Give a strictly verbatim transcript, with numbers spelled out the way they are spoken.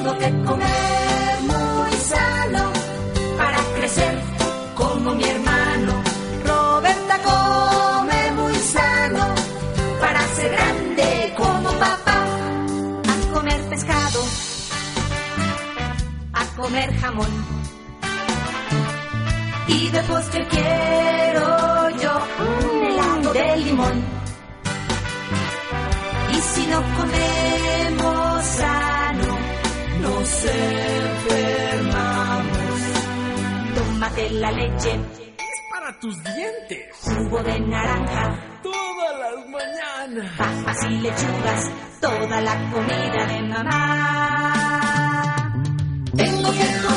Tengo que comer muy sano para crecer como mi hermano. Roberta come muy sano para ser grande como papá. A comer pescado, a comer jamón. Y de postre quiero yo un helado de limón. Y si no comemos sano, nos enfermamos. Tómate la leche, es para tus dientes. Jugo de naranja, todas las mañanas. Papas y lechugas, toda la comida de mamá. Tengo que comer